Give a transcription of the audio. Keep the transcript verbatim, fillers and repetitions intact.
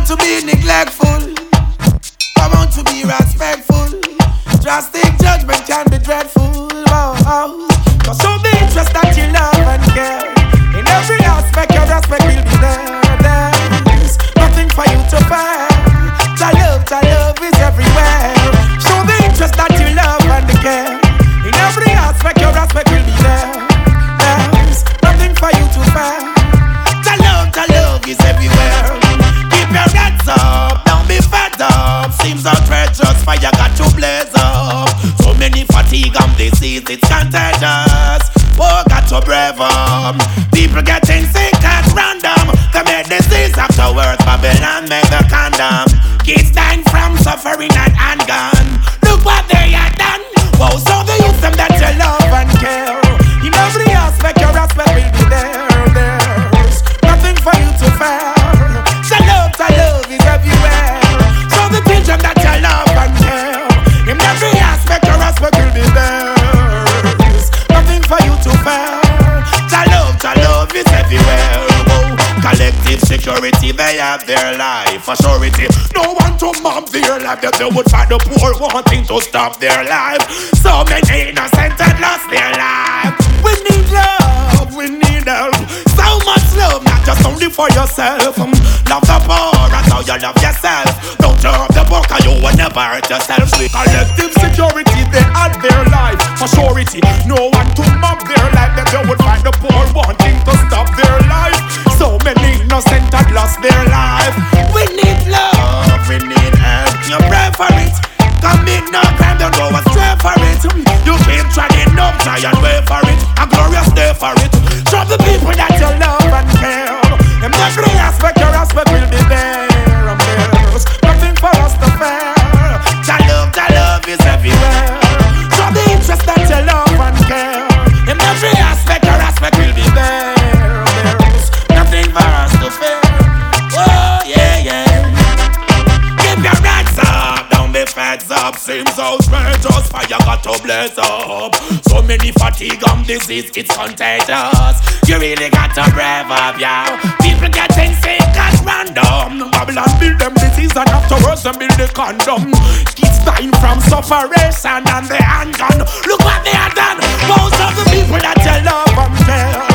to be neglectful. I want to be respectful. Drastic judgment can be dreadful. Oh, oh. Cause show the interest that you love and care. In every aspect, your respect will be there. There's nothing for you to fear. Your love, your love is everywhere. Show the interest that you love and care. In every aspect, your respect will be there. There's nothing for you to fear. Your love, your love is everywhere. Keep your heads up, don't be fed up. Seems outrageous, fire got to blaze up. So many fatigue and disease, it's contagious. Oh, got to brave up. People getting sick at random. Commit disease afterwards, Babylon make the condom. Kids dying from suffering and handgun. Look what they had done. Wow, so they use them that you love and care. In every aspect, your aspect will be there. There's nothing for you to fear. Your love, your love is everywhere. So the children that you love and care. In every aspect, your aspect will be there. There's nothing for you to fear. Your love, your love is everywhere. Oh, collective security, they have their life for surety. No one to mob their life, that they would find the poor wanting to stop their life. So many innocent had lost their life. We need love, we need help. So much love, not just only for yourself. Um, love the poor as how you love yourself. Don't hurt the book or you will never hurt yourself. With collective security, they had their life for surety. No one to mob their life, that they would find the poor wanting to stop their life. So many innocent had lost their life. We need love, we need help. You pray for it. Commit no crime, don't go astray for it. You keep trying, no try and wait for it. A glorious day for it. Show the people that you love and care. In every aspect, your aspect will be there. And there's nothing for us to fear. Your love, your love is everywhere. Show the interest that you love and care. In every aspect, your aspect will be there. And there's nothing for us to fear. Oh, yeah, yeah. Keep your heads up, don't be feds up. Seems outrageous, fire got to blaze up. So many fatigue and disease, it's contagious. You really got to brave up, yeah. People getting sick at random. Babylon build them disease and afterwards them build the condom. Kids dying from sufferation and the handgun. Look what they have done. Most of the people that you love and care.